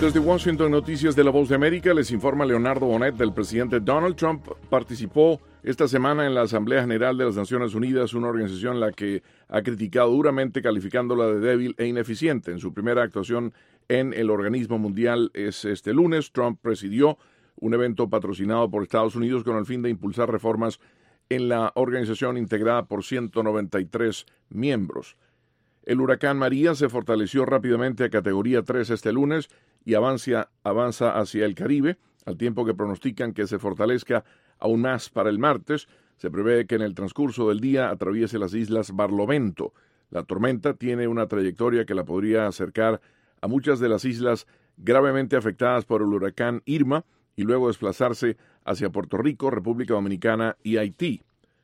Desde Washington, Noticias de la Voz de América, les informa Leonardo Bonet. El presidente Donald Trump participó esta semana en la Asamblea General de las Naciones Unidas, una organización la que ha criticado duramente, calificándola de débil e ineficiente. En su primera actuación en el organismo mundial este lunes, Trump presidió un evento patrocinado por Estados Unidos con el fin de impulsar reformas en la organización integrada por 193 miembros. El huracán María se fortaleció rápidamente a categoría 3 este lunes y avanza hacia el Caribe, al tiempo que pronostican que se fortalezca aún más para el martes. Se prevé que en el transcurso del día atraviese las islas Barlovento. La tormenta tiene una trayectoria que la podría acercar a muchas de las islas gravemente afectadas por el huracán Irma y luego desplazarse hacia Puerto Rico, República Dominicana y Haití.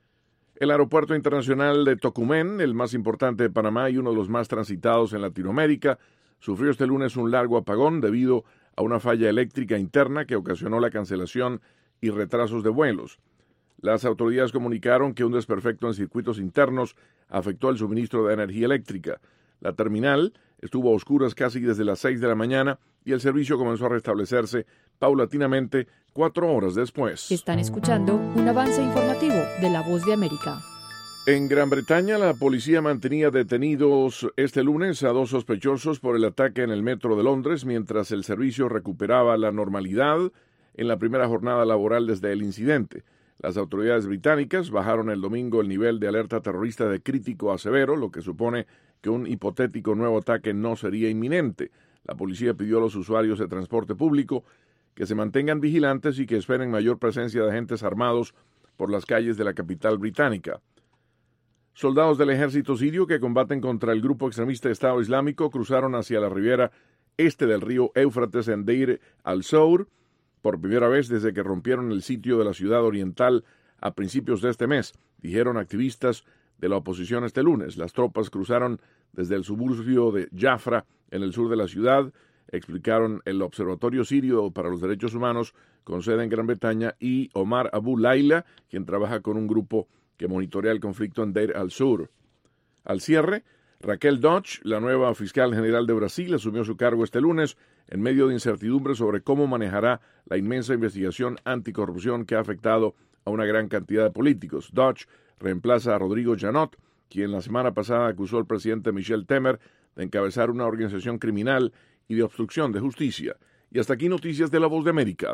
El aeropuerto internacional de Tocumen, el más importante de Panamá y uno de los más transitados en Latinoamérica, sufrió este lunes un largo apagón debido a una falla eléctrica interna que ocasionó la cancelación y retrasos de vuelos. Las autoridades comunicaron que un desperfecto en circuitos internos afectó el suministro de energía eléctrica. La terminal estuvo a oscuras casi desde las 6 de la mañana y el servicio comenzó a restablecerse paulatinamente 4 horas después. Están escuchando un avance informativo de La Voz de América. En Gran Bretaña, la policía mantenía detenidos este lunes a 2 sospechosos por el ataque en el metro de Londres, mientras el servicio recuperaba la normalidad en la primera jornada laboral desde el incidente. Las autoridades británicas bajaron el domingo el nivel de alerta terrorista de crítico a severo, lo que supone que un hipotético nuevo ataque no sería inminente. La policía pidió a los usuarios de transporte público que se mantengan vigilantes y que esperen mayor presencia de agentes armados por las calles de la capital británica. Soldados del ejército sirio que combaten contra el grupo extremista Estado Islámico cruzaron hacia la ribera este del río Éufrates en Deir al-Zour por primera vez desde que rompieron el sitio de la ciudad oriental a principios de este mes, dijeron activistas de la oposición este lunes. Las tropas cruzaron desde el suburbio de Jafra, en el sur de la ciudad, explicaron el Observatorio Sirio para los Derechos Humanos, con sede en Gran Bretaña, y Omar Abu Laila, quien trabaja con un grupo que monitorea el conflicto en Deir al-Zour. Al cierre, Raquel Dodge, la nueva fiscal general de Brasil, asumió su cargo este lunes en medio de incertidumbre sobre cómo manejará la inmensa investigación anticorrupción que ha afectado a una gran cantidad de políticos. Dodge reemplaza a Rodrigo Janot, quien la semana pasada acusó al presidente Michel Temer de encabezar una organización criminal y de obstrucción de justicia. Y hasta aquí Noticias de la Voz de América.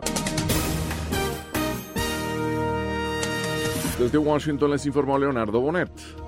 Desde Washington les informó Leonardo Bonet.